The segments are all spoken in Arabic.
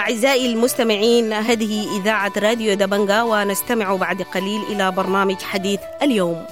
أعزائي المستمعين، هذه إذاعة راديو دبنجا، ونستمع بعد قليل إلى برنامج حديث اليوم.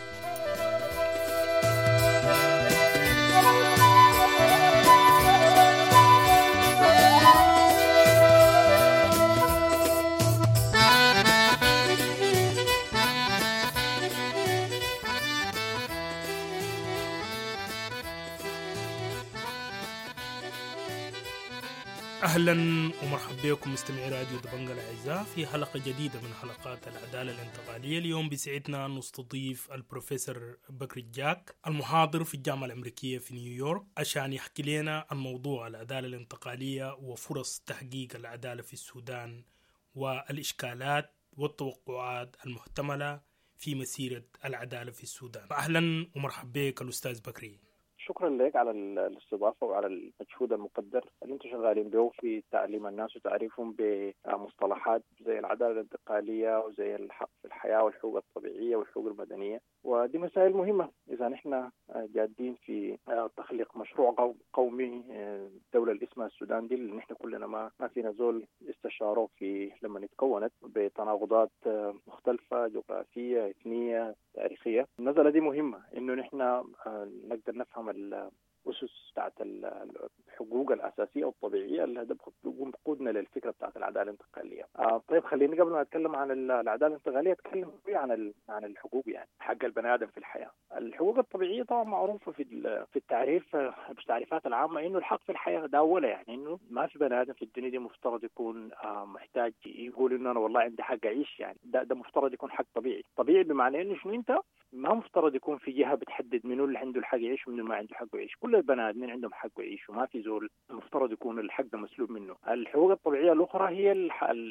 أهلا ومرحبا بكم مستمعي راديو دبنجا الأعزاء في حلقة جديدة من حلقات العدالة الانتقالية. اليوم بسعدنا أن نستضيف البروفيسور بكر الجاك المحاضر في الجامعة الأمريكية في نيويورك عشان يحكي لنا عن موضوع العدالة الانتقالية وفرص تحقيق العدالة في السودان والإشكالات والتوقعات المحتملة في مسيرة العدالة في السودان. أهلا ومرحبا بك الأستاذ بكري. شكرا لك على الاستضافة وعلى المجهود المقدر اللي انتم شغالين به في تعليم الناس وتعريفهم بمصطلحات زي العدالة الانتقالية وزي الحق في الحياة والحقوق الطبيعية والحقوق المدنية، ودي مسائل مهمة إذا نحن جادين في تخليق مشروع قومي الدولة اللي اسمها السودان دي، اللي نحن كلنا ما فينا زول استشاروه في لما اتكونت بتناقضات مختلفة جغرافية إثنية تاريخية. النزلة دي مهمة إنه نحن نقدر نفهم الأسس بتاعت الحقوق الأساسية والطبيعية اللي بتقودنا للفكرة بتاعت العدالة الانتقالية. طيب خليني قبل ما أتكلم عن العدالة الانتقالية أتكلم عن الحقوق، يعني حق البني آدم في الحياة. الحقوق الطبيعية طبعا معروفة في التعريف، في التعريفات العامة، إنه الحق في الحياة ده أولا، يعني إنه ما في بني آدم في الدنيا دي مفترض يكون محتاج يقول إنه أنا والله عندي حق أعيش، يعني ده مفترض يكون حق طبيعي بمعنى إنه شنو أنت ما مفترض يكون في جهة بتحدد منو اللي عنده الحق يعيش ومنو ما عنده حق يعيش. كل البني آدمين عندهم حق يعيش وما في زول مفترض يكون الحق ده مسلوب منه. الحقوق الطبيعية الأخرى هي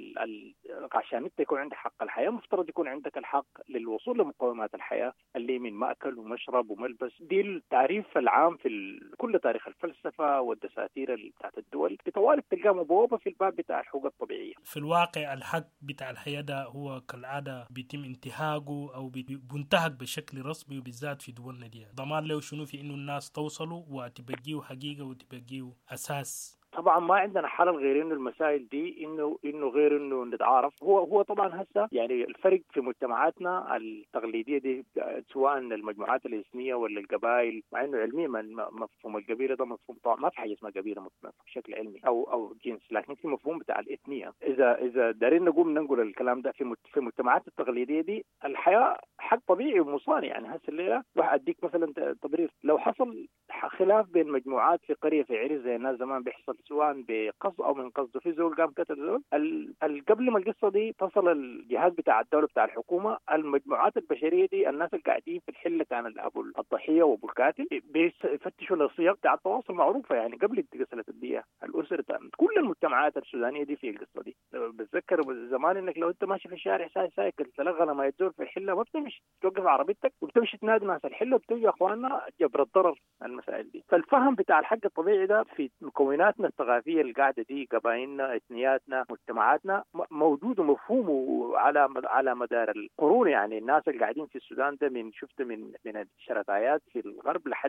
عشان انت يكون عندك حق الحياة مفترض يكون عندك الحق للوصول لمقومات الحياة اللي من مأكل ومشرب وملبس. دي التعريف العام في كل تاريخ الفلسفة والدساتير بتاعت الدول بطوال تلقى مبوبة في الباب بتاع الحقوق الطبيعية. في الواقع الحق بتاع الحياة ده هو كالعادة بيتم انتهاكه أو بينتهك بشكل رسمي، وبالذات في دولنا دي. ضمان له شنو في إنه الناس توصلوا وتبقيه حقيقة وتبقيه أساس. طبعا ما عندنا حل غير انه المسائل دي انه غير انه نتعارف. هو طبعا هسه يعني الفرق في مجتمعاتنا التقليديه دي، سواء المجموعات الاثنيه ولا القبائل، مع انه علميا مفهوم القبيله ده مفهوم طبعا ما في حاجه اسمها قبيله بشكل علمي او جنس، لكن في مفهوم بتاع الاثنيه. اذا دارين نقوم ننقل الكلام ده في المجتمعات التقليديه دي، الحياه حق طبيعي ومصانع. يعني هسه الليله راح اديك مثلا تبرير، لو حصل خلاف بين مجموعات في قريه في عريس زي الناس زمان بيحصل سواء بقصد او من قصد، في زول قام قتل زول، قبل ما القصه دي تصل الجهاز بتاع الدوله بتاع الحكومه، المجموعات البشريه دي الناس اللي قاعدين في الحله كان ابو الضحيه وابو القاتل بيفتشوا الصيغ بتاع التواصل معروفه، يعني قبل قصه الديه الاسره. كل المجتمعات السودانيه دي في القصه دي. بتذكر زمان انك لو انت ماشي في الشارع سايكل تلغى ما يدور في الحله ما بتمشي، توقف عربيتك وبتمشي تنادي ناس الحله وبتجي اخواننا جبر الضرر المسائل دي. فالفهم بتاع الحق الطبيعي ده في مكوناتنا الثقافيه اللي قاعده دي، قبائلنا، اثنياتنا، مجتمعاتنا، موجود ومفهوم على مدار القرون. يعني الناس اللي قاعدين في السودان ده من الشرطايات في الغرب لحد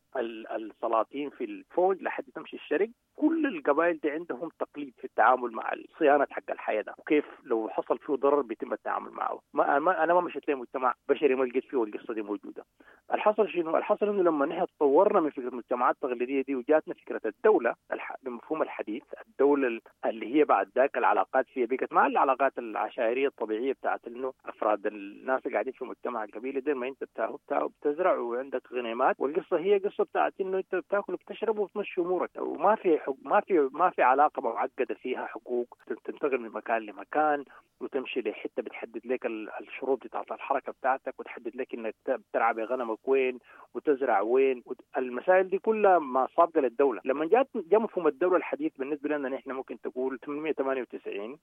السلاطين في الفوج لحد تمشي الشرق، كل القبائل دي عندهم تقليد في التعامل مع صيانه حق الحياه ده، وكيف لو حصل فيه ضرر بيتم التعامل معه. انا ما مشيت لي مجتمع بشري ما لقيت فيه القصه دي موجوده. الحصل شنو؟ الحصل انه لما نحن تطورنا من فكره المجتمعات التقليديه دي وجاتنا فكره الدوله بمفهوم الحديث، الدوله اللي هي بعد ذاك العلاقات فيها بقت مع العلاقات العشائريه الطبيعيه بتاعت انه افراد الناس اللي قاعدين في مجتمع القبيله ده، ما انت بتزرع وعندك غنيمات، والقصه هي قصه بتاعت انه انت بتاكل وبتشرب وبتمشي امورك، وما في ما في علاقه معقده فيها حقوق تنتقل من مكان لمكان وتمشي لحته بتحدد لك الشروط بتاعت الحركه بتاعتك وتحدد لك انك ترعى بغنمك وين وتزرع وين. المسائل دي كلها ما صابقه للدوله. لما جاء مفهوم الدوله الحديث بالنسبه لنا نحن ممكن تقول 898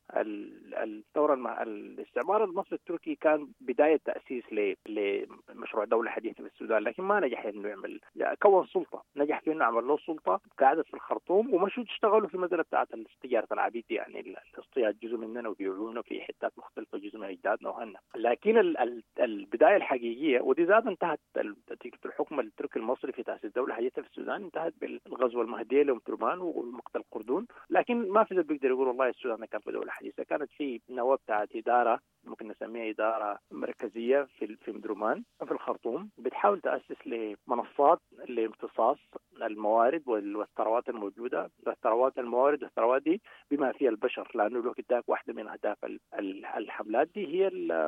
الثوره الاستعمار المصري التركي كان بدايه تاسيس لمشروع دوله حديثه في السودان، لكن ما نجح انه يعمل كون سلطه، نجح في انه عمل له سلطه قاعده في الخرطوم ومشوا تشتغلوا في المساله بتاعت تجاره العبيد، يعني الاصطياد جزء مننا وبيعونا في حتات مختلفه جزء من اجدادنا وهنا. لكن البدايه الحقيقيه، ودي ذات انتهت الحكم التركي المصري في تاسيس دوله حديثه في السودان، انتهت بالغزو المهدي لأم درمان ومقتل قردون، لكن ما في زول بيقدر يقول والله السودان كانت دوله حديثه. كانت في نواه بتاعت اداره ممكن نسميها اداره مركزيه في ام درمان في الخرطوم، بتحاول تاسس لمنصات لامتصاص الموارد والثروات الموجوده، الثروات الموارد والثروات دي بما فيها البشر، لانه لو كداك واحده من اهداف الحملات دي هي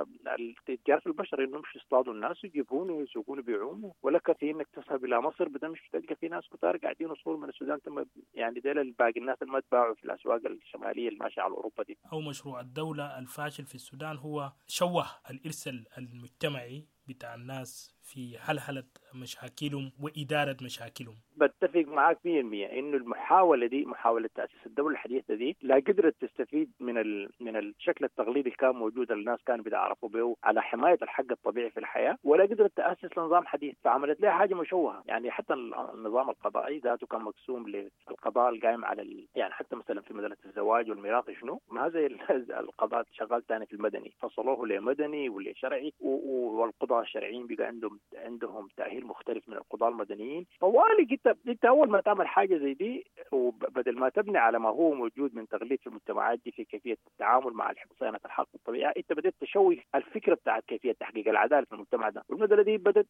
التجار في البشر، انهم يصطادوا الناس ويجيبون ويسوقون ويبيعون، ولا كفي انك تذهب الى مصر بدمشق تلقى في ناس كتار قاعدين وصول من السودان ثم يعني ديل باقي الناس اللي ما تباعوا في الاسواق الشماليه اللي ماشيه على اوروبا دي. او مشروع الدوله الفاشل في السودان هو شوه الارث المجتمعي بتاع الناس في حلحلة مشاكلهم وإدارة مشاكلهم. بتفق معاك 100% إنه المحاولة دي، محاولة تأسيس الدولة الحديثة دي، لا قدرت تستفيد من الشكل التقليدي اللي كان موجود الناس كانوا بيتعرفوا به على حماية الحق الطبيعي في الحياة، ولا قدرت تأسس لنظام حديث، فعملت لها حاجة مشوهة. يعني حتى النظام القضائي ذاته كان مقسوم للقضاء القائم على يعني حتى مثلا في مسألة الزواج والميراث شنو ما زي القضاء شغال ثاني في المدني، فصلوه لمدني ولشرعي، والقضاة الشرعيين بقى عندهم تأهيل مختلف من القضاة المدنيين. طوالي انت اول ما تعمل حاجه زي دي وبدل ما تبني على ما هو موجود من تغليف في المجتمعات دي في كيفيه التعامل مع صيانه الحق الطبيعي، انت بدات تشوه الفكره بتاعت كيفيه تحقيق العداله في المجتمع ده. والمساله دي بدات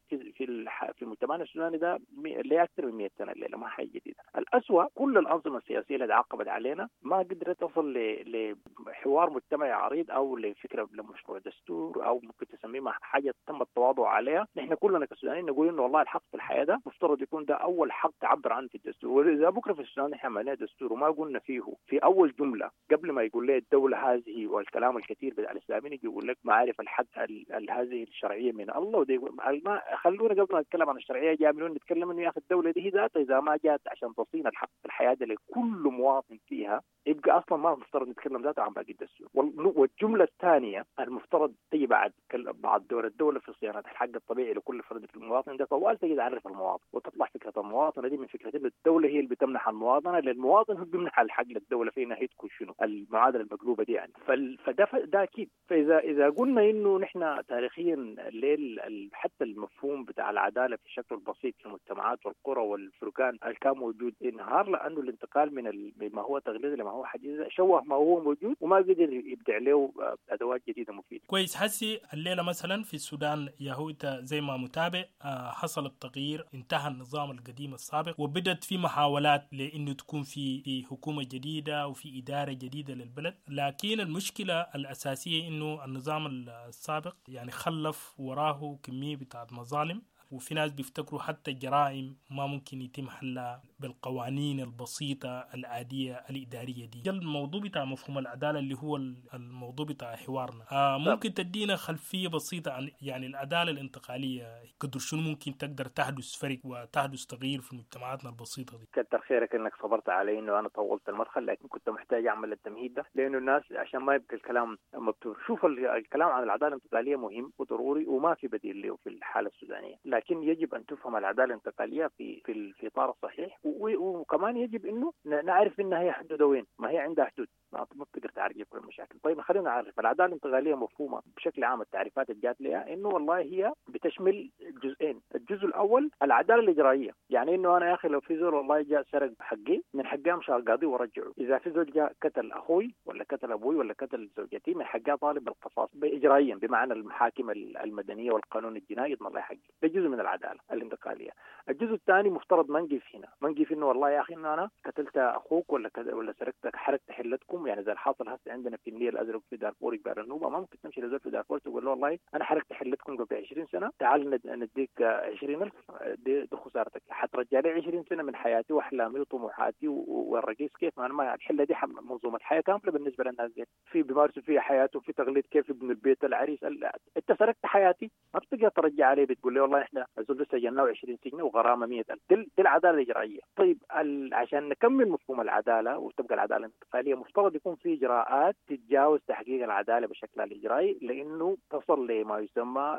في مجتمعنا السوداني ده لاكثر من 100 سنه، الليله ما حاجه جديده. الاسوأ كل الانظمه السياسيه اللي تعاقبت علينا ما قدرت تصل لحوار مجتمعي عريض او لفكره لمشروع دستور او ممكن تسميه حاجه تم التواضع عليها. نحن كلنا كسودانيين نقول انه والله الحق في الحياه ده مفترض يكون ده اول حق تعبر عنه في الدستور. واذا بكره في السودان نحن عملنا دستور وما قلنا فيه في اول جمله قبل ما يقول لي الدوله هذه والكلام الكثير بتاع الاسلاميين يقول لك معرف الحق هذه الشرعيه من الله، ودي ما خلونا قبل ما نتكلم عن الشرعيه جاملون نتكلم انه يا اخي الدوله دي ذاتها اذا ما جات عشان تصين الحق في الحياه ده لكل مواطن فيها يبقى اصلا ما المفترض نتكلم ذاته عن باقي الدستور. والجمله الثانيه المفترض تيجي بعد دور الدوله في صيانه الحق الطبيعي لكل فرد في المواطن ده، طوال تجي تعرف المواطن وتطلع فكره المواطنه دي من فكره ان الدوله هي اللي بتمنح المواطنه للمواطن، هو بيمنح الحق للدوله في نهايته شنو المعادله المقلوبه دي يعني. فده اكيد. فاذا قلنا انه نحن تاريخيا حتى المفهوم بتاع العداله في شكل بسيط في المجتمعات والقرى والفرقان اللي كان موجود انهار، لانه الانتقال من ما هو تقليدي لما هو حديث شوه ما هو موجود وما قدر يبدع له ادوات جديده مفيده. كويس. حسي الليله مثلا في السودان يا هو زي ما متابع حصل التغيير، انتهى النظام القديم السابق وبدت في محاولات لانه تكون في حكومه جديده وفي اداره جديده للبلد، لكن المشكله الاساسيه انه النظام السابق يعني خلف وراه كميه بتاعت مظالم، وفي ناس بيفتكروا حتى الجرائم ما ممكن يتم حلها بالقوانين البسيطة العادية الإدارية دي. الموضوع بتاع مفهوم العدالة اللي هو الموضوع بتاع حوارنا، ممكن تدينا خلفية بسيطة عن يعني العدالة الانتقالية قدر شنو ممكن تقدر تحدث فرق وتحدث تغيير في مجتمعاتنا البسيطة دي؟ كتر خيرك انك صبرت علي انه انا طولت المدخل، لكن كنت محتاج اعمل التمهيد ده لانه الناس عشان ما يبقى الكلام مبتور. شوف الكلام عن العدالة الانتقالية مهم وضروري وما في بديل له في الحالة السودانية، لكن يجب أن تفهم العدالة الانتقالية في الإطار الصحيح، وكمان يجب إنه نعرف إنها هي حدود وين، ما هي عندها حدود ما بتقدر تعرف كل المشاكل. طيب خلينا نعرف العدالة الانتقالية مفهومة بشكل عام. التعريفات اللي جات لها إنه والله هي بتشمل جزئين. الجزء الأول العدالة الإجرائية، يعني إنه أنا يا أخي لو في زول والله جاء سرق حقي من حقي أمشي القاضي ورجعه. إذا في زول جاء قتل أخوي ولا قتل أبوي ولا قتل زوجتي من حقي طالب بالقصاص إجرائيا بمعنى المحاكم المدنية والقانون الجنائي يضمن لي حقي. ده جزء من العدالة الانتقالية. الجزء الثاني مفترض ما نقف هنا، ما نقف إنه والله يا أخي إنه أنا قتلت أخوك ولا سرقت حرقت حلتكم، يعني زي الحاصل هسه عندنا في النيل الأزرق في دارفور يقبل النوبة. ما ممكن تمشي لزول في دارفور تقول له والله أنا حرقت حلتكم قبل 20 سنة تعال نديك 20,000 دي خسارتك، حترجع لي 20 سنة من حياتي وأحلامي وطموحاتي والرقيص. كيف أنا ما الحلة دي منظومة حياة كاملة بالنسبة للناس دي، في بيمارسوا فيها حياته في تغليد كيف ابن البيت العريس. أنت سرقت حياتي ما بتقدر ترجع عليه بتقول لي والله إحنا الزول سجلناه 20 سنة وغرامة 100,000. دي العدالة الإجرائية. طيب عشان نكمل مفهوم العدالة وتبقى العدالة الانتقالية مفترض يكون في إجراءات تتجاوز تحقيق العدالة بشكلها الإجرائي لأنه تصل لما يسمى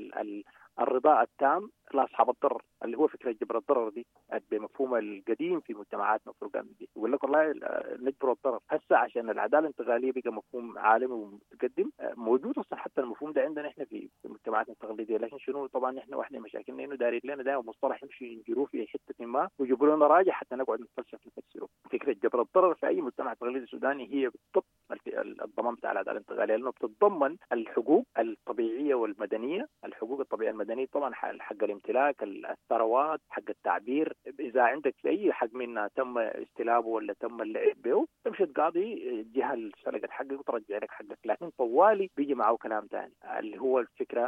الرضاء التام لأصحاب الضرر، اللي هو فكرة جبر الضرر دي بمفهوم القديم في مجتمعاتنا وفرقان دي. يقول لك والله نجبر الضرر. هسه عشان العدالة الانتقالية بقى مفهوم عالمي ومتقدم موجود أصلا، حتى المفهوم ده عندنا إحنا في مجتمعاتنا مجتمعاتنا التقليديه. لكن شنو طبعا احنا واحده من مشاكلنا انه دايرين لنا دائما مصطلح يمشي ينجروه في حته ما ويجيبوا لنا راجع حتى نقعد نتفلسف نفسره. فكره جبر الضرر في اي مجتمع تقليدي سوداني هي بالضبط الضمان بتاع العداله الانتقاليه، لانه بتتضمن الحقوق الطبيعيه والمدنيه. الحقوق الطبيعيه المدنيه طبعا حق الامتلاك، الثروات، حق التعبير. اذا عندك اي حق منها تم استلابه ولا تم اللعب به تمشي تقاضي الجهه اللي سرقت حقك وترجع لك حقك. لكن طوالي بيجي معه كلام ثاني اللي هو الفكره،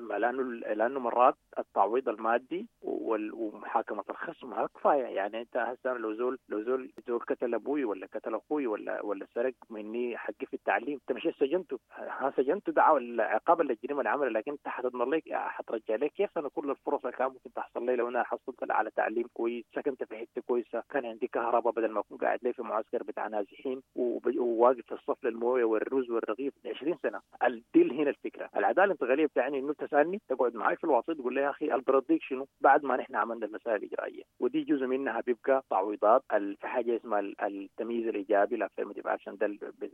لانه مرات التعويض المادي ومحاكمه الخصم ما كفايه. يعني انت هسه لو زول قتل ابوي ولا قتل اخوي ولا سرق مني حقي في التعليم، انت مش سجنته دعوه العقاب الجريمه اللي عملها، لكن انت حتضمن لك حترجع لك كيف انا كل الفرص اللي كان ممكن تحصل لي لو انا حصلت على تعليم كويس، سكنت في حته كويسه، كان عندي كهرباء بدل ما اكون قاعد لي في معسكر بتاع نازحين وواقف في الصف للمويه والرز والرغيف 20 سنه. الديل هنا الفكره العداله الانتقاليه بتاعني انه تسالني تقعد معي في الوسط تقول لي يا اخي البرديك شنو بعد ما نحن عملنا المسائل الاجرائيه، ودي جزء منها بيبقى تعويضات في حاجه اسمها التمييز الايجابي الافيرماتيف اكشن، ده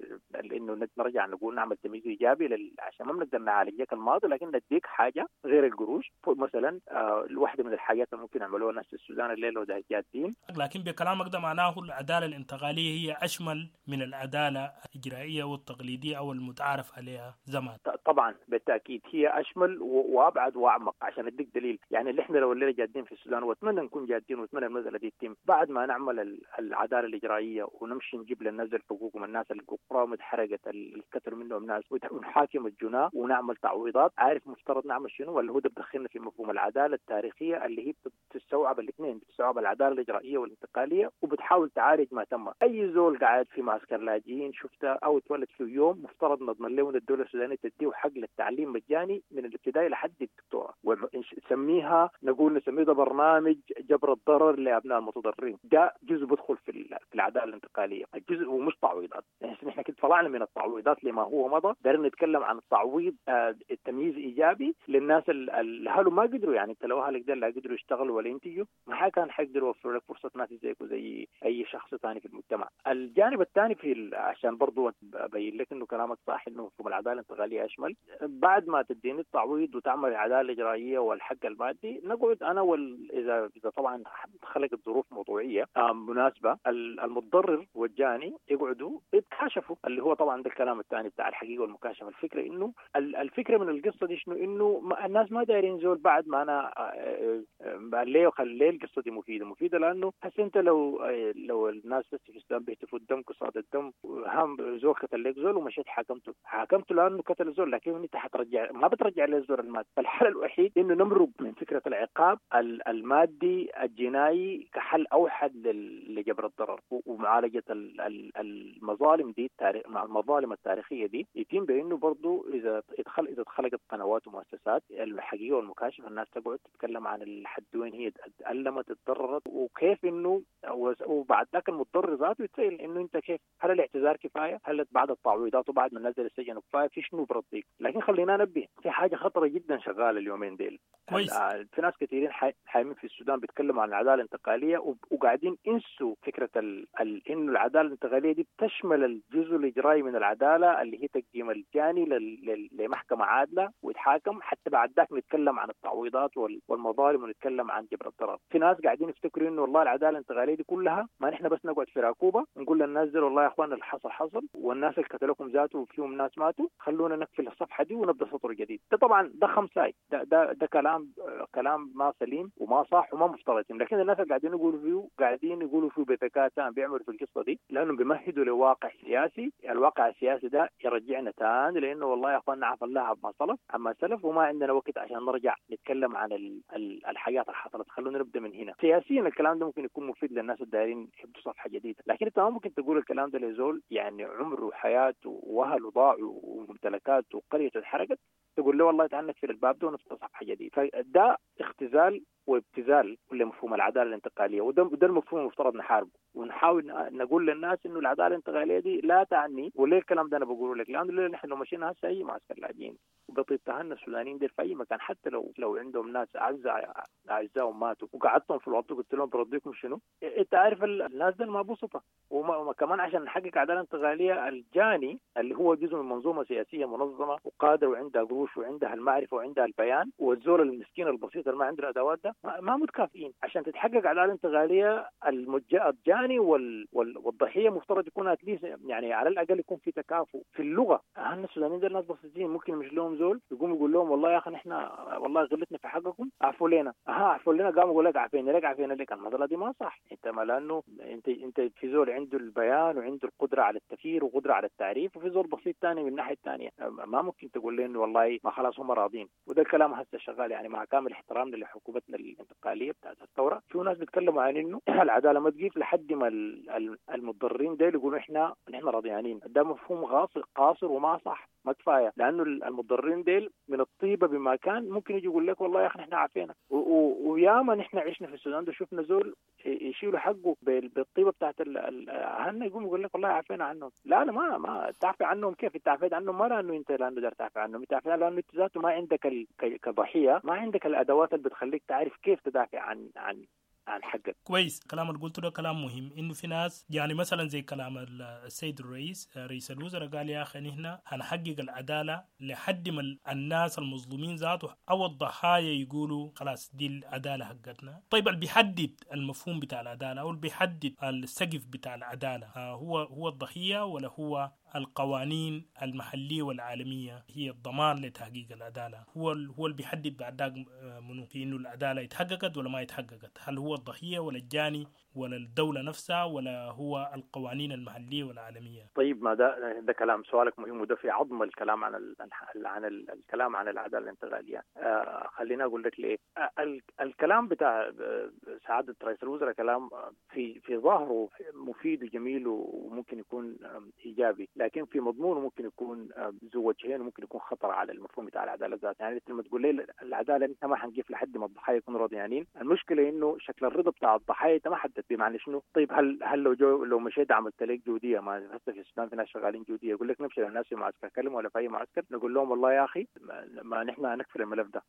انه نرجع نقول نعمل تمييز ايجابي عشان ما بنقدر نعالجك الماضي لكن نديك حاجه غير القروش. مثلا واحده من الحاجات اللي ممكن يعملوها الناس في السودان الليله وده جادين. لكن بكلامك ده معناه العداله الانتقاليه هي اشمل من العداله الاجرائيه والتقليديه او المتعارف عليها زمان. طبعا بالتاكيد هي اشمل وابعد واعمق. عشان اديك دليل، يعني اللي احنا لو الليله جادين في السودان واتمنى نكون جادين واتمنى المساله دي تتم بعد ما نعمل العداله الاجرائيه ونمشي نجيب للناس حقوقهم، الناس اللي قراهم اتحرقت اللي قتلوا منهم ناس ونحاكم الجناه ونعمل تعويضات. عارف مفترض نعمل شنو؟ ولا هو ده بدخلنا في مفهوم العداله التاريخيه اللي هي بتستوعب الاثنين، بتستوعب العداله الاجرائيه والانتقاليه وبتحاول تعالج ما تم. اي زول قاعد في معسكر لاجئين شفته او اتولد في يوم مفترض نضمن له ان الدوله السودانيه تديه حق للتعليم مجاني من الابتدائي لحد الدكتوراه، ونسميها نسميه ده برنامج جبر الضرر لابناء المتضررين. ده جزء بدخل في العداله الانتقاليه، الجزء ومش تعويضات. يعني احنا كده طلعنا من التعويضات لما هو مضى، دارنا نتكلم عن التعويض التمييز ايجابي للناس اللي هلوا ما قدروا. يعني انت لو اهلك ده لا قدروا يشتغلوا ولا ينتجوا ما كان حيقدروا يوفروا لك فرصه ناس زيك وزي اي شخص ثاني في المجتمع. الجانب الثاني عشان برضو ابين لك انه كلامك صح انه مفهوم العداله الانتقاليه اشمل، بعد ما تديني التعويض وتعمل العداله الاجرائيه والحق المادي نقعد انا اذا طبعا خلقت ظروف موضوعيه مناسبه المتضرر والجاني يقعدوا يتكاشفوا، اللي هو طبعا ده الكلام الثاني بتاع الحقيقه والمكاشفه. الفكره انه الفكره من القصه دي شنو؟ انه الناس ما دايرين زول بعد ما انا ليه خلي القصه دي مفيده لانه هسه انت لو الناس في السودان بيهتفوا الدم قصاد الدم هم زول قتل لك زول ومشيت حاكمته لانه قتل زول، لكن انت حترجع ما بترجع له الزور المادي. فالحل الوحيد انه نمرق من فكره العقاب المادي الجنائي كحل اوحد لجبر الضرر ومعالجه المظالم دي مع المظالم التاريخيه دي يتم بانه برضه اذا اتخلقت قنوات ومؤسسات الحقيقه والمكاشفه الناس تقعد تتكلم عن لحد وين هي تألمت اتضررت وكيف انه وبعد ذاك المتضرر ذاته يتسأل انه انت كيف، هل الاعتذار كفايه؟ هل بعد التعويضات وبعد ما نزل السجن كفايه؟ في شنو برضيك؟ لكن خلينا ننبه في حاجه خطره جدا شغاله اليومين ديل. في ناس كثيرين حايمين في السودان بيتكلموا عن العداله الانتقاليه وقاعدين ينسوا فكره انه العداله الانتقاليه دي بتشمل الجزء الاجرائي من العداله اللي هي تقديم الجاني لمحكمه عادله ويتحاكم، حتى بعد ذاك نتكلم عن التعويضات والمظالم ونتكلم عن جبر الضرر. في ناس قاعدين يفتكروا انه والله العداله الانتقاليه دي كلها ما نحن بس نقعد في راكوبه نقول للناس دي والله يا اخوان اللي حصل والناس اللي قتلوكم ذاته وفيهم ناس ماتوا، خلونا نقفل الصفحه دي ونبدا سطر جديد. ده طبعا ده خمساي، ده كلام ما سليم وما صح وما مفترض. لكن الناس اللي قاعدين يقولوا فيه بذكاء بيعملوا في القصه دي لانهم بيمهدوا لواقع سياسي. الواقع السياسي ده يرجعنا تاني لانه والله يا اخوان عفى الله عما سلف وما عندنا وقت عشان نرجع نتكلم عن الحياه اللي حصلت. خلونا نبدا من هنا. سياسيا الكلام ده ممكن يكون مفيد للناس الدايرين يبدوا صفحه جديده، لكن انت ما ممكن تقول الكلام ده لزول يعني عمره وحياته واهله ضاعوا وممتلكاته وقريته اتحرقت تقول له والله تعال نقفل الباب ده ونفتح صفحه جديده. فده اختزال وابتذال لمفهوم العداله الانتقاليه، وده المفهوم المفترض نحاربه ونحاول نقول للناس انه العداله الانتقاليه دي لا تعني. وليه الكلام ده انا بقوله لك؟ لانه نحن لو مشينا هسه اي معسكر لاجئين بتتهنى السودانيين دي في اي مكان، حتى لو عندهم ناس اعزائهم ماتوا وقعدتهم في الوقت قلت لهم برضيكم شنو؟ انت عارف الناس دي ما بسطة. وكمان عشان نحقق عداله انتقاليه، الجاني اللي هو جزء من منظومه سياسيه منظمه وقادره وعندها قروش وعندها المعرفه وعندها البيان، والزول المسكين البسيط اللي ما عنده الادوات ده ما متكافئين. عشان تتحقق عداله انتقاليه الجاني والضحيه مفترض يكون يعني على الاقل يكون في تكافؤ في اللغه. اهلنا السودانيين دول ناس بسيطين، ممكن مش لهم زول يقوم يقول لهم والله يا اخي احنا والله غلطنا في حقكم اعفوا لنا، اعفوا لنا، قام يقول لك عفينا لك المساله دي ما صح. انت ما لانه انت في زول عنده البيان وعنده القدره على التفكير وقدره على التعريف، وفي زول بسيط ثاني من الناحيه الثانيه ما ممكن تقول له انه والله ما خلاص هم راضين. وده الكلام هسه شغال يعني مع كامل احترامنا لحكومتنا الانتقاليه بتاعت الثوره. في ناس بيتكلموا عن انه العداله ما تجيب لحد ما المتضررين دول يقولوا احنا راضيانين. ده مفهوم قاصر وما صح، ما كفايه، لانه المتضررين دول من الطيبه بما كان ممكن يجي يقول لك والله يا اخي احنا عافينا. وياما نحن عشنا في السودان ده شفنا زول يشيلوا حقه بالطيبه بتاعت اهلنا، يقوم يقول لك والله عافينا عنهم. لا انا ما تعافي عنهم. كيف تعافيت عنهم؟ ما لانه انت لانه دار تعافي عنهم، تعافي لانه انت ذاته ما عندك كضحيه ما عندك الادوات اللي بتخليك تعرف كيف تدافع عن حقك. كويس. كلام اللي قلته ده كلام مهم، انه في ناس يعني مثلا زي كلام السيد رئيس الوزراء قال يا اخي نحن هنحقق العداله لحد ما الناس المظلومين ذاته او الضحايا يقولوا خلاص دي العداله حقتنا. طيب اللي بيحدد المفهوم بتاع العداله او اللي بيحدد السقف بتاع العداله هو الضحيه ولا هو القوانين المحليه والعالميه هي الضمان لتحقيق العداله؟ هو اللي بيحدد بعد ذاك منو في انه العداله اتحققت ولا ما اتحققت؟ هل هو الضحيه ولا الجاني ولا الدوله نفسها ولا هو القوانين المحليه والعالميه؟ طيب ما ده كلام، سؤالك مهم، وده في عظم الكلام عن الكلام عن العداله الانتقاليه. خلينا اقول لك ليه. الكلام بتاع سعاده رئيس الوزراء كلام في ظاهره مفيد وجميل وممكن يكون ايجابي، لكن في مضمونه ممكن يكون ذو وجهين وممكن يكون خطر على المفهوم بتاع العداله ذات. يعني لما تقول لي العداله انت ما حنجيب لحد ما الضحايا يكونوا راضيانين، المشكله انه شكل الرضا بتاع الضحايا انت ما حددت بمعنى شنو. طيب هل لو مشيت عملت لك جوديه، ما هسه في السودان في ناس شغالين جوديه، يقول لك نمشي للناس في معسكر كلم ولا في اي معسكر نقول لهم والله يا اخي ما نحن نكفر الملف ده،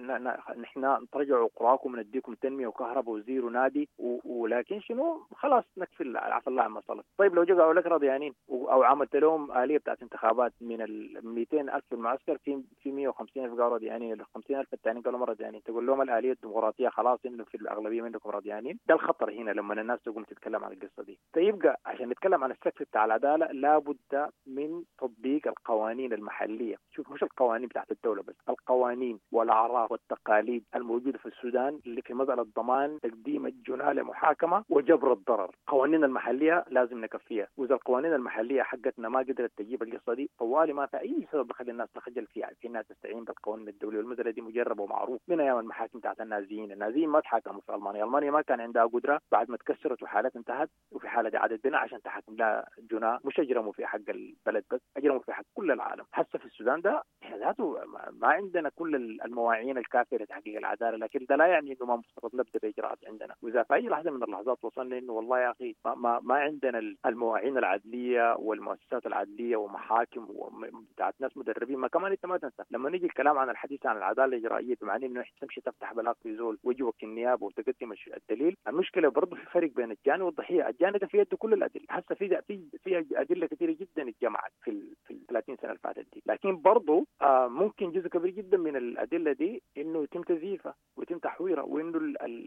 نحن نرجعوا قراكم نديكم تنميه وكهرباء وزير ونادي ولكن شنو خلاص نكفي عفى الله عما صلت. طيب لو جاءوا لك راضيانين او عملت لهم آلية بتاعت انتخابات من ال 200,000 في المعسكر في 150,000 قالوا راضيانين، ال 50,000 الثانيين قالوا ما راضيانين، تقول لهم الآلية الديمقراطيه خلاص انه في الاغلبيه منكم راضيانين. ده الخطر هنا لما الناس تقوم تتكلم عن القصه دي. فيبقى عشان نتكلم عن السقف بتاع العداله لابد من تطبيق القوانين المحليه. شوف مش القوانين بتاعت الدوله بس، القوانين والاعراف والتقاليد الموجوده في السودان اللي في مساله ضمان تقديم الجناه لمحاكمه وجبر الضرر. القوانين المحليه لازم نكفيها، واذا القوانين المحليه حقتنا ما قدرت تجيب القصه دي طوالي ما في اي سبب يخلي الناس تخجل فيها. في ناس تستعين بالقوانين الدوليه والمساله دي مجربه ومعروف من ايام المحاكم بتاعت النازيين ما تحاكموا في المانيا ما كان عندها قدره بعد ما تكسرت وحالات انتهت وفي حاله اعاده بناء عشان تحاكم لها جناه، مش اجرموا في حق البلد بس، اجرموا في حق كل العالم. هسه في السودان ده احنا ذاته ما عندنا كل المواعين الكافيه لتحقيق العداله، لكن ده لا يعني انه ما مفترض نبدا باجراءات عندنا. واذا في اي لحظه من اللحظات وصلنا انه والله يا اخي ما عندنا المواعين العدليه والمؤسسات العدليه ومحاكم بتاعت ناس مدربين، ما كمان انت ما تنسى لما نيجي الكلام عن الحديث عن العداله الاجرائيه بمعنى انه تمشي تفتح بلاغ في زول ويجي وكيل النيابه وتقدم الدليل. المشكله برضه في فرق بين الجاني والضحيه. الجاني ده في يده كل الادله، هسه في ادله كثيره جدا اتجمعت في 30 سنه اللي فاتت دي، لكن برضه ممكن جزء كبير جدا من الادله دي انه يتم تزييفها ويتم تحويرها، وانه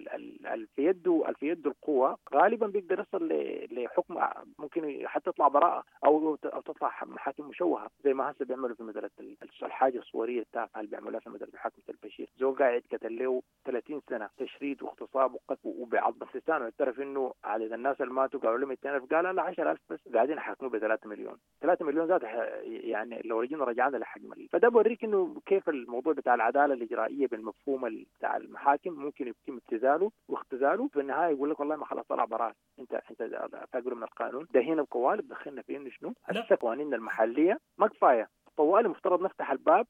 في يده القوه غالبا بيقدر يصل لحكم، ممكن حتى تطلع براءه او تطلع محاكم مشوهه زي ما هسه بيعملوا في مساله الحاجه الصوريه التافهه اللي بيعملوها في مساله محاكمه البشير. زول قاعد قتل له 30 سنه تشريد واغتصاب وقتل وبعض لسانه اعترف انه عدد الناس اللي ماتوا قالوا له 200,000 قال لا 10,000 بس، قاعدين يحاكموه ب 3 مليون. 3 مليون ذات يعني لو رجعنا لحجم فده بوريك انه كيف الموضوع بتاع العداله الاجرائيه بالمفهوم بتاع المحاكم ممكن يتم ابتذاله واختزاله في النهايه يقول لك والله ما خلاص طلع براءه، انت تقرب من القانون. ده هنا القوالب دخلنا فيه انه شنو؟ هسه قوانيننا المحليه ما كفايه، طوالي مفترض نفتح الباب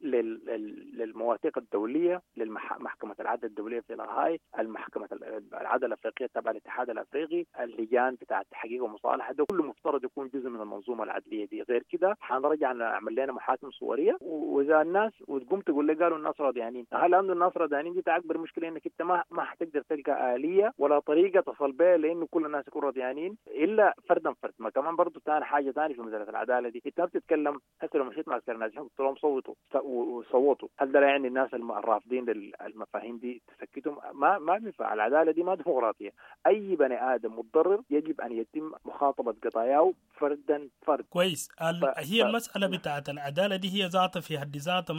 للمواثيق الدوليه، للمحكمه العدل الدوليه في لاهاي، المحكمه العدل الافريقيه تبع الاتحاد الافريقي، اللجان بتاعه التحقيق والمصالحه، ده كله مفترض يكون جزء من المنظومه العدليه دي. غير كده حنرجع نعمل لنا محاكم صوريه، واذا الناس وتقوم تقول لي قالوا الناس رضيانين، هل عنده الناس رضيانين دي اكبر مشكله انك انت ما حتقدر تلقى اليه ولا طريقه تصل بها لانه كل الناس يكونوا رضيانين الا فردا فرد. ما كمان برضه ثاني حاجه ثانيه في مساله العداله دي، انت بتتكلم هسه لو مشيت مع عسكري النازحين قلت لهم صوتوا، هل ده يعني الناس الرافضين للمفاهيم دي تسكتهم؟ ما بينفع. العداله دي ما ديمقراطيه. اي بني ادم متضرر يجب ان يتم مخاطبه قضاياه فردا فرد. كويس. هي المساله بتاعت العداله دي هي ذاتها في حد ذاتها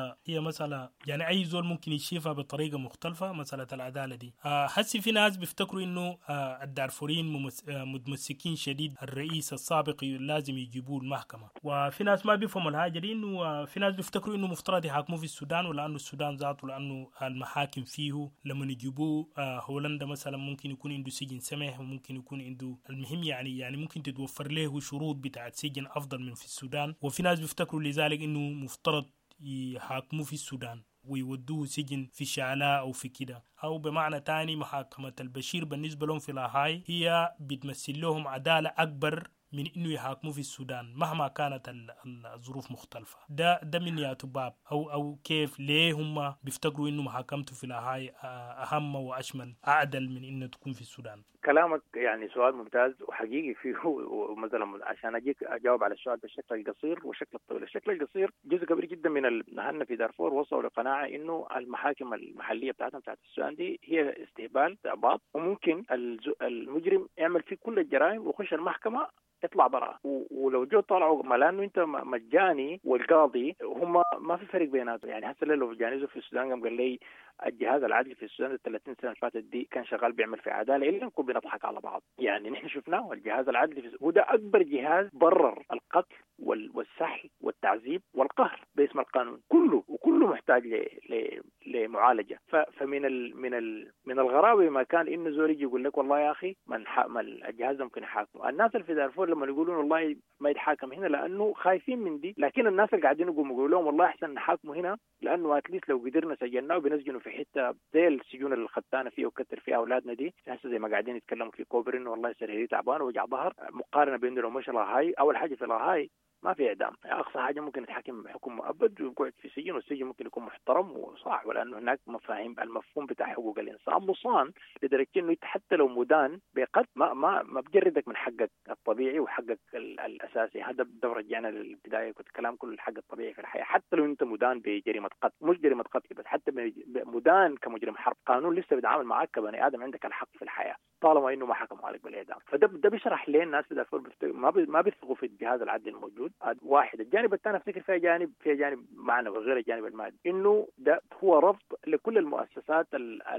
مساله يعني اي زول ممكن يشوفها بطريقه مختلفه. مساله العداله دي حسي في ناس بيفتكروا انه الدارفوريين متمسكين شديد الرئيس السابق لازم يجيبوه المحكمه، وفي ناس ما بيفهموا الحاجه دي، انه في ناس بيفتكروا انه مفترض يحاكموه في السودان، ولانه السودان ذاته لانه المحاكم فيه لما يجيبوه هولندا مثلا ممكن يكون عنده سجن سمح، وممكن يكون عنده المهم يعني ممكن تتوفر له شروط بتاعت سجن افضل من في السودان. وفي ناس بيفتكروا لذلك انه مفترض يحاكموه في السودان ويودوه سجن في شعلاء أو في كده، أو بمعنى تاني محاكمة البشير بالنسبة لهم في لاهاي هي بتمثل لهم عدالة أكبر من إنه يحاكموا في السودان مهما كانت الظروف مختلفة. ده من ياتباب أو كيف ليه هم بيفتكروا إنه محاكمته في لاهاي أهم وأشمل أعدل من إنه تكون في السودان. كلامك يعني سؤال ممتاز وحقيقي فيه، ومثلا عشان أجيك أجاوب على السؤال بالشكل القصير والشكل الطويل. الشكل القصير جزء كبير جدا من أهلنا في دارفور وصلوا لقناعة إنه المحاكم المحلية بتاعتهم بتاعت السودان دي هي استهبال استعباط، وممكن المجرم يعمل فيه كل الجرائم ويخش المحكمة يطلع برا، ولو جو طلعوا لانه انت مجاني والقاضي هم ما في فرق بيناتهم. يعني هسه لو جانيزو في السودان قام قال لي الجهاز العدلي في السودان 30 سنه اللي فاتت دي كان شغال بيعمل في عداله الا نكون بنضحك على بعض. يعني نحن شفناه الجهاز العدلي هو ده اكبر جهاز برر القتل والسحل والتعذيب والقهر باسم القانون كله، وكله محتاج لمعالجه. من الغرابه ما كان انه زول يجي يقول لك والله يا اخي الجهاز ممكن يحاكم الناس اللي في دارفور لما يقولون والله ما يتحاكم هنا لانه خايفين من دي، لكن الناس اللي قاعدين يقولوا لهم والله احسن نحاكمه هنا لانه اتليست لو قدرنا سجلناه وبنسجنه في حته زي السجون اللي خدتنا فيها وكتر فيها اولادنا دي، هسه زي ما قاعدين يتكلموا في كوبري انه والله سريري تعبان ووجع ظهر، مقارنه بين لو مشى لاهاي. اول حاجه في لاهاي ما في اعدام، اقصى حاجه ممكن يتحكم حكم مؤبد ويقعد في سجن، والسجن ممكن يكون محترم وصح، ولانه هناك المفهوم بتاع حقوق الانسان مصان لدرجه انه حتى لو مدان بقتل ما بجردك من حقك الطبيعي وحقك الاساسي. هذا رجعنا للبدايه، كنت كلام كل الحق الطبيعي في الحياه. حتى لو انت مدان بجريمه قتل، مش جريمه قتل بس، حتى مدان كمجرم حرب، قانون لسه بيتعامل معك كبني ادم، عندك الحق في الحياه طالما انه ما حكموا عليك بالاعدام. فده بيشرح ليه الناس في دارفور ما بيثقوا في الجهاز العدلي الموجود. واحد. الجانب الثاني افتكر فيها جانب معنوي غير الجانب المادي، انه ده هو رفض لكل المؤسسات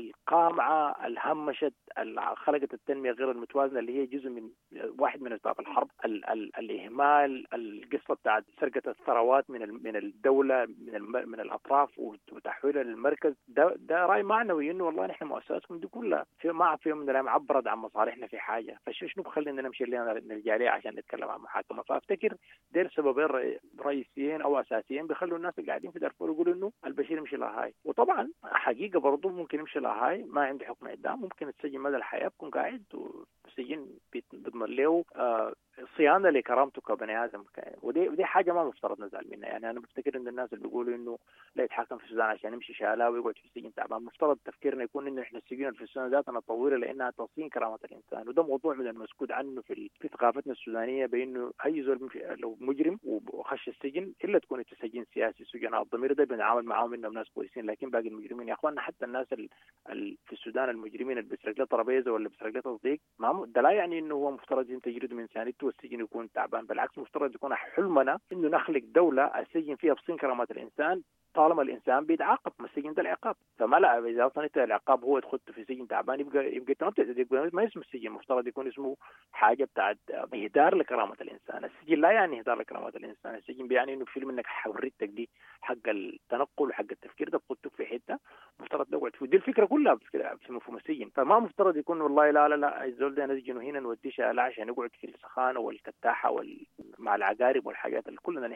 القامعه الهمشت خلقت التنميه غير المتوازنه اللي هي جزء من واحد من اسباب الحرب، الاهمال، القصه بتاعت سرقه الثروات من الدوله من الاطراف وتحويلها للمركز. ده راي معنوي انه والله نحن مؤسساتكم دي كلها في يوم من الايام عبرت عن مصالحنا في حاجه، فشنو بخلينا نمشي نرجع ليه عشان نتكلم عن محاكمه؟ فافتكر دير سببين رئيسيين او اساسيين بيخلوا الناس اللي قاعدين في دارفور يقولوا انه البشير يمشي لاهاي. وطبعا حقيقه برضه ممكن يمشي لاهاي ما عنده حكم اعدام، ممكن يتسجن مدى الحياه، بكون قاعد والسجن بيضمن له صيانه لكرامته كبني ادم، ودي حاجه ما مفترض نزعل منها. يعني انا بفتكر ان الناس اللي بيقولوا انه لا يتحاكم في السودان عشان يمشي شالاء ويقعد في السجن تعبان، مفترض تفكيرنا يكون انه احنا السجون في السودان ذاتنا نطورها لانها تصين كرامه الانسان، وده موضوع من المسكوت عنه في ثقافتنا السودانيه، بانه اي زول لو مجرم وخش السجن الا تكون السجن سياسي، سجناء الضمير ده بنتعامل معاهم انهم ناس كويسين، لكن باقي المجرمين يا اخواننا حتى الناس في السودان المجرمين اللي بيسرق له ترابيزه ولا بيسرق له تصديق ده لا يعني انه هو مفترض انت تجرده من انسانيته والسجن يكون تعبان، بالعكس مفترض يكون حلمنا انه نخلق دوله السجن فيها بصين كرامه الانسان طالما الانسان بيتعاقب، ما السجن ده العقاب. فما لا اذا اصلا العقاب هو تخط في سجن تعبان يبقى ما اسمه السجن، مفترض يكون اسمه حاجه بتاعت اهدار لكرامه الانسان. السجن لا يعني اهدار لكرامه الانسان، السجن بيعني انه بشيل منك حريتك دي حق التنقل وحق التفكير، ده بخطك في حته مفترض تقعد فيه. دي الفكره كلها في مفهوم السجن. فما مفترض يكون والله لا الزول ده نسجنه هنا نوديه شارع عشان يقعد في السخانه والكتاحه مع العقارب والحاجات اللي كلنا نحن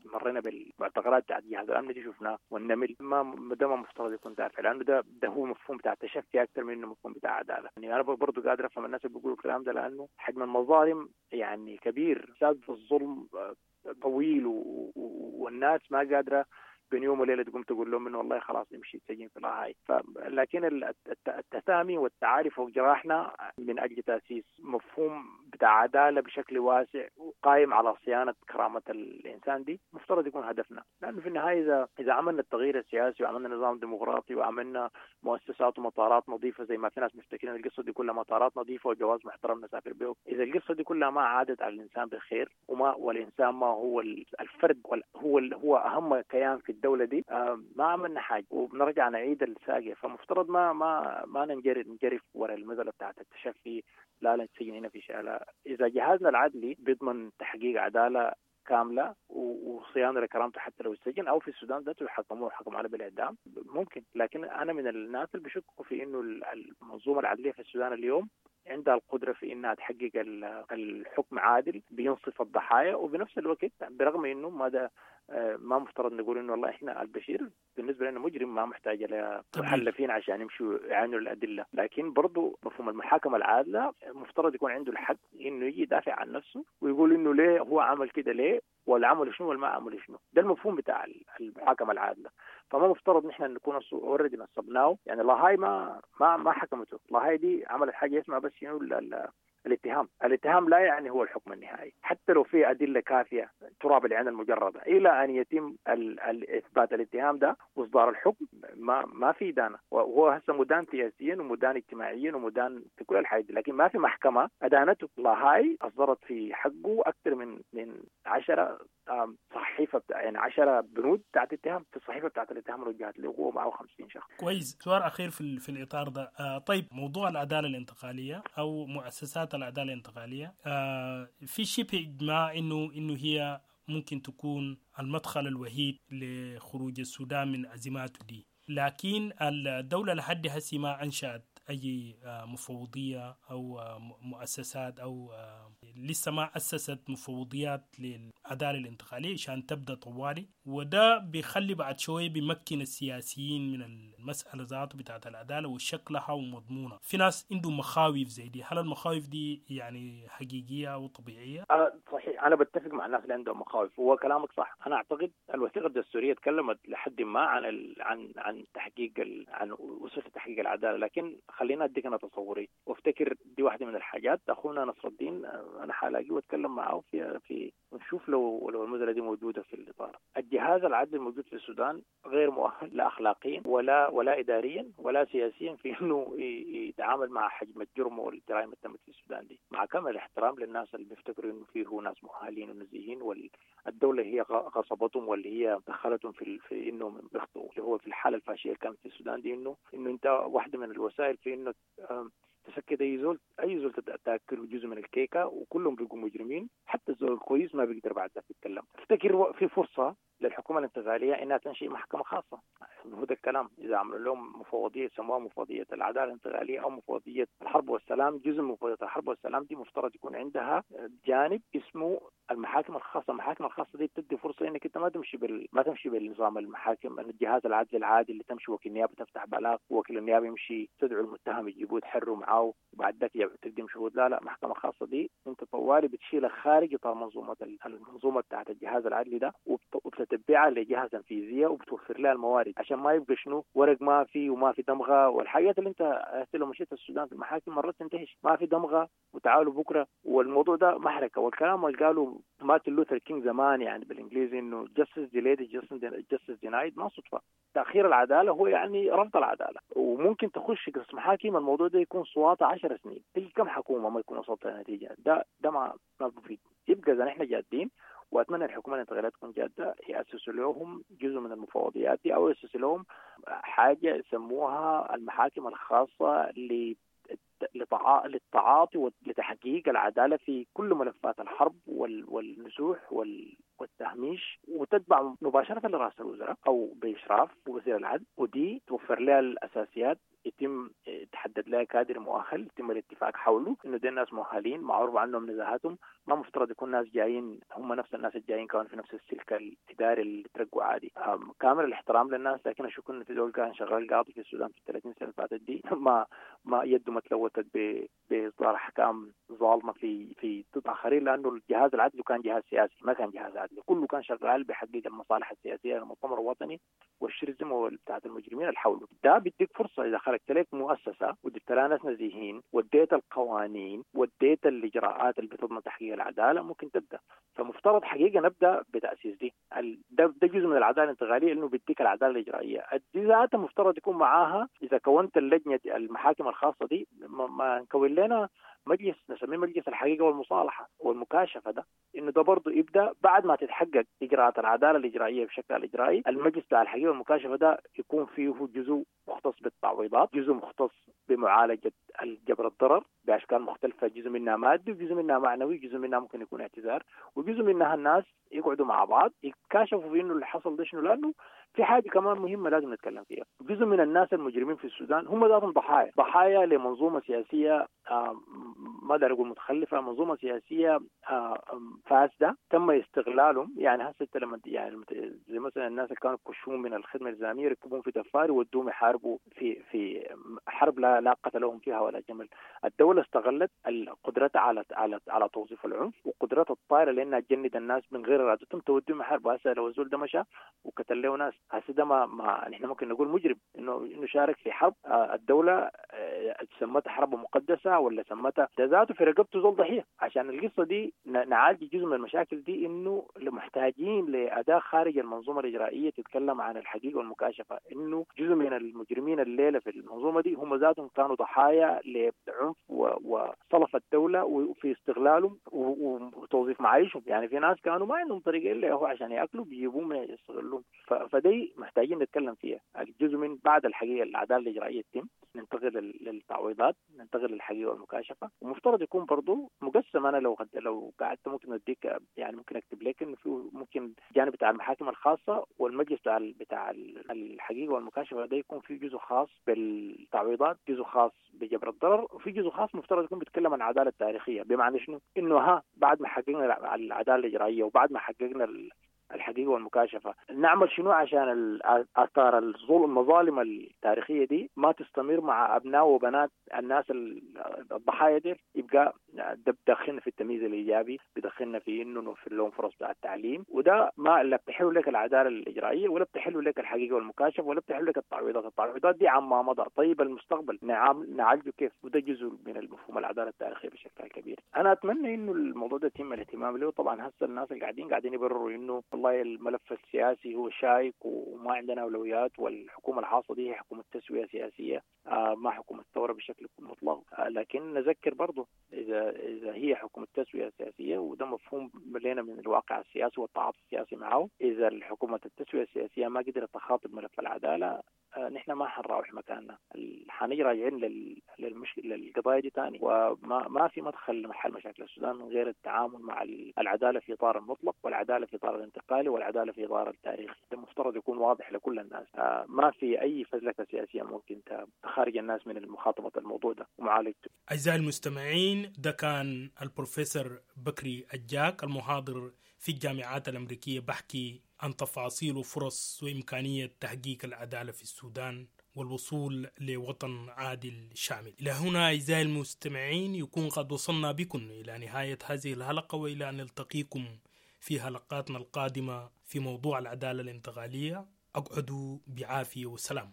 مرينا بالمعتقلات بتاعت جهاز الامن دي شفناه والنمل، ما ده ما مفترض يكون دافع، لانه ده هو مفهوم بتاع تشفي اكثر من انه مفهوم بتاع عداله. يعني انا برضه قادر افهم الناس اللي بيقولوا الكلام ده، لانه حجم المظالم يعني كبير، ساد الظلم طويل، والناس ما قادره بين يوم وليله تقوم تقول لهم انه والله خلاص نمشي السجن في لاهاي. لكن التسامي والتعارف فوق جراحنا من اجل تاسيس مفهوم بتاع عداله بشكل واسع وقائم على صيانه كرامه الانسان دي مفترض يكون هدفنا، لانه في النهايه اذا عملنا التغيير السياسي وعملنا نظام ديمقراطي وعملنا مؤسسات ومطارات نظيفه زي ما في ناس مفتكرين القصه دي كلها مطارات نظيفه وجواز محترم نسافر به، اذا القصه دي كلها ما عادت على الانسان بالخير والانسان ما هو الفرد هو اهم كيان في الدولة دي، ما عملنا حاجة وبنرجع نعيد الساقية. فمفترض ما ننجرف وراء المسألة بتاعت التشفي، لا نتسجن هنا في شارع. إذا جهازنا العدلي بيضمن تحقيق عدالة كاملة وصيانة لكرامته حتى لو السجن أو في السودان ذاته يحكموه عليه بالإعدام ممكن، لكن أنا من الناس اللي بيشكوا في إنه المنظومة العدلية في السودان اليوم عندها القدرة في إنها تحقق الحكم عادل بينصف الضحايا، وبنفس الوقت برغم إنه ما مفترض نقول إنه والله إحنا البشير بالنسبة لنا مجرم ما محتاج لمحلفين عشان يمشوا يعانوا الأدلة، لكن برضو مفهوم المحاكمة العادلة مفترض يكون عنده الحق إنه يجي يدافع عن نفسه ويقول إنه ليه هو عمل كده ليه ولا عمل شنو ولا ما عمل شنو. ده المفهوم بتاع المحاكمة العادلة. فما مفترض نحن نكون اوريدي نصبناه، يعني لاهاي ما حكمته، لاهاي دي عملت حاجة اسمها بس شنو الاتهام لا يعني هو الحكم النهائي، حتى لو في أدلة كافية ترى بالعين المجردة إلى أن يتم الإثبات الاتهام ده وإصدار الحكم ما في دانة، وهو هسه مدان سياسيا ومدان اجتماعيا ومدان في كل الحاجات، لكن ما في محكمة أدانته. لاهاي أصدرت في حقه أكثر من 10 صحيفة يعني 10 بنود بتاعت اتهام في الصحيفة بتاعت الاتهام الوجهات له هو معه 50 شخص. كويس. سؤال أخير في الإطار ده. طيب موضوع العدالة الانتقالية أو مؤسسات العدالة الانتقالية في شبه إجماع إنه هي ممكن تكون المدخل الوحيد لخروج السودان من أزماته دي، لكن الدولة لحد هسه ما أنشأت أي مفوضية أو مؤسسات أو لسه ما أسست مفوضيات للعدالة الانتقالية عشان تبدأ طوالي، وده بيخلي بعد شوية بيمكن السياسيين من المسألة ذاته بتاعت العدالة وشكلها ومضمونة. في ناس عندهم مخاوف زي دي، هل المخاوف دي يعني حقيقية أو طبيعية؟ صحيح، أنا بتفق مع الناس اللي عندهم مخاوف، هو كلامك صح. أنا أعتقد الوثيقة الدستورية تكلمت لحد ما عن تحقيق عن وصف تحقيق العدالة، لكن خلينا أديك أنا تصوري وافتكر دي واحدة من الحاجات. أخونا نصر الدين أنا حالاقيه واتكلم معه في ونشوف لو المسألة دي موجودة في الإطار. الجهاز العدلي الموجود في السودان غير مؤهل لا أخلاقيا ولا إداريا ولا سياسيا في إنه يتعامل مع حجم الجرم والجرائم اللي تمت في السودان دي، مع كامل الاحترام للناس اللي بيفتكروا إنه فيه ناس مؤهلين ونزيهين والدولة هي غصبتهم واللي هي دخلتهم في إنه بيخطئوا، اللي هو في الحالة الفاشية اللي كانت في السودان دي إنه أنت واحدة من الوسائل في إنه تسكت أي زول تأكل جزء من الكيكة وكلهم بيقوا مجرمين، حتى الزول الكويس ما بيقدر بعد ذلك يتكلم. افتكر في فرصة للحكومة الانتقالية إنها تنشئ محكمة خاصة، هو ده الكلام. إذا عملوا لهم مفوضية يسموها مفوضية العدالة الانتقالية أو مفوضية الحرب والسلام، جزء من مفوضية الحرب والسلام دي مفترض يكون عندها جانب اسمه المحاكم الخاصة. المحاكم الخاصة دي بتدي فرصة إنك أنت ما تمشي بالنظام المحاكم الجهاز العدلي العادي اللي تمشي وكيل النيابة تفتح بلاغ وكيل النيابة يمشي تدعو المتهم يجيبوه يتحروا معاه وبعد ذاك تقدم شهود. لا محكمة خاصة دي أنت طوالي بتشيلها خارج إطار المنظومة بتاعت الجهاز العدلي ده وبتتبعها لجهة تنفيذية وبتوفر لها الموارد عشان ما يبقى شنو ورق ما في وما في دمغة، والحاجات اللي أنت لو مشيت السودان في المحاكم مرات تنتهش ما في دمغة وتعالوا بكرة. والموضوع ده محركة، والكلام اللي قالوا مارتن لوثر كينج زمان يعني بالإنجليزي إنه justice delayed justice denied ما صدفة. تأخير العدالة هو يعني رفض العدالة، وممكن تخش قسم محاكم الموضوع ده يكون صواته 10 سنين تيجي كم حكومة ما يكون وصلت لنتيجة. ده ما بفيد. يبقى إذا نحن جادين، وأتمنى الحكومة الانتقالية تكون جادة، يأسسوا لهم جزء من المفوضيات دي أو يأسسوا لهم حاجة يسموها المحاكم الخاصة للتعاطي ولتحقيق العدالة في كل ملفات الحرب والنزوح والتهميش، وتتبع مباشرة لرئاسة الوزراء أو بإشراف وزير العدل، ودي توفر لها الأساسيات يتم تحدد لها كادر مؤهل، يتم الاتفاق حوله انه دي الناس مؤهلين معروف عنهم نزاهاتهم، ما مفترض يكون ناس جايين هم نفس الناس الجايين كانوا في نفس السلك الاداري اللي ترقوا عادي. كامل الاحترام للناس، لكن اشوف انه في دول كان شغال قاضي في السودان في 30 سنه فاتت دي ما يده ما تلوثت باصدار احكام ظالمه في ضد اخرين، لانه الجهاز العدلي كان جهاز سياسي ما كان جهاز عدلي، كله كان شغال بحقيقه المصالح السياسيه للمؤتمر الوطني والشرذمه بتاعت المجرمين اللي حوله. ده بيديك فرصه اذا خلقت لك مؤسسه وديت لها ناس نزيهين، وديت القوانين، وديت الاجراءات اللي بتضمن تحقيق العداله، ممكن تبدا. فمفترض حقيقه نبدا بتاسيس دي. ده جزء من العداله الانتقاليه، انه بيديك العداله الاجرائيه. دي ذاتها مفترض يكون معاها اذا كونت اللجنه المحاكم الخاصه دي، ما نكون لنا مجلس نسميه مجلس الحقيقه والمصالحه والمكاشفه، ده انه ده برضه يبدا بعد ما تتحقق اجراءات العداله الاجرائيه بشكل اجرائي. المجلس بتاع الحقيقه والمكاشفه ده يكون فيه جزء مختص بالتعويضات، جزء مختص بمعالجه الجبر الضرر باشكال مختلفه، جزء منها مادي وجزء منها معنوي، جزء منها ممكن يكون اعتذار، وجزء منها الناس يقعدوا مع بعض يكاشفوا في انه اللي حصل ده شنو. لانه في حاجه كمان مهمه لازم نتكلم فيها، جزء من الناس المجرمين في السودان هم ذاتهم ضحايا لمنظومه سياسيه ما اقدر اقول متخلفه، منظومه سياسيه فاسده تم استغلالهم. يعني هسه لما يعني زي مثلا الناس اللي كانوا يكشفون من الخدمه النظاميه يركبون في دفار ويودوهم يحاربوا في حرب لا قتلهم فيها ولا جمل. الدوله استغلت قدرتها على توظيف العنف وقدرتها الطائره لانها تجند الناس من غير ارادتهم توديهم يحاربوا. هسه لو الزول ده مشى وقتل له ناس، هسه ده ما نحن ممكن نقول مجرم انه شارك في حرب الدوله سمتها حرب مقدسه ولا سمتها ذاته في رقبته زول ضحيه. عشان القصه دي نعالج جزء من المشاكل دي، انه محتاجين لاداه خارج المنظومه الاجرائيه تتكلم عن الحقيقه والمكاشفه، انه جزء من المجرمين الليله في المنظومه دي هم ذاتهم كانوا ضحايا لعنف وصلف الدوله وفي استغلالهم وتوظيف معايشهم. يعني في ناس كانوا ما عندهم طريقه الا هو عشان ياكلوا بيجيبوهم يستغلوهم. فدي محتاجين نتكلم فيها. الجزء من بعد الحقيقه العداله الاجرائيه تتم، ننتقل للتعويضات، ننتقل للحقيقه والمكاشفه. ومفترض يكون برضو مقسم. انا لو قعدت ممكن اديك يعني ممكن اكتب لك انه في ممكن جانب بتاع المحاكم الخاصه والمجلس بتاع الحقيقه والمكاشفه ده يكون في جزء خاص بالتعويضات، جزء خاص بجبر الضرر، وفي جزء خاص مفترض يكون بيتكلم عن العداله التاريخيه. بمعنى شنو؟ انه بعد ما حققنا العداله الاجرائيه وبعد ما حققنا الحقيقة والمكاشفة نعمل شنو عشان آثار المظالم التاريخية دي ما تستمر مع أبناء وبنات الناس الضحايا دي. يبقى ده بدخلنا في التمييز الإيجابي، بدخلنا في إنه نوفر لهم فرص بتاع التعليم، وده ما لا بتحل لك العدالة الإجرائية ولا بتحل لك الحقيقة والمكاشفة ولا بتحل لك التعويضات دي عما مضى. طيب المستقبل نعالجه كيف؟ وده جزء من المفهوم العدالة التاريخية بشكل كبير. أنا أتمنى إنه الموضوع ده يتم الاهتمام له. طبعا هسه الناس اللي قاعدين يبرروا إنه والله الملف السياسي هو شائك وما عندنا أولويات، والحكومة الحاصلة دي هي حكومة تسوية سياسية ما حكومة ثورة بشكل مطلق. لكن نذكر برضو إذا هي حكومة تسوية سياسية، وده مفهوم لنا من الواقع السياسي والتعاطي السياسي معه، إذا الحكومة التسوية السياسية ما قدرت تخاطب ملف العدالة نحن ما حنراوح مكاننا، حنجي راجعين للقضايا دي تاني. وما في مدخل لحل مشاكل السودان من غير التعامل مع العدالة في إطار المطلق والعدالة في إطار الانتقالي والعدالة في إطار التاريخي. ده مفترض يكون واضح لكل الناس. ما في أي فزلكة سياسية ممكن تخارج الناس من مخاطبة الموضوع ده ومعالجته. أعزائي المستمعين، ده كان البروفيسور بكري الجاك المحاضر في الجامعات الأمريكية بحكي عن تفاصيل وفرص وإمكانية تحقيق العدالة في السودان والوصول لوطن عادل شامل. إلى هنا أعزائي المستمعين يكون قد وصلنا بكم إلى نهاية هذه الحلقة، وإلى أن نلتقيكم في حلقاتنا القادمة في موضوع العدالة الانتقالية. أقعدوا بعافية وسلام.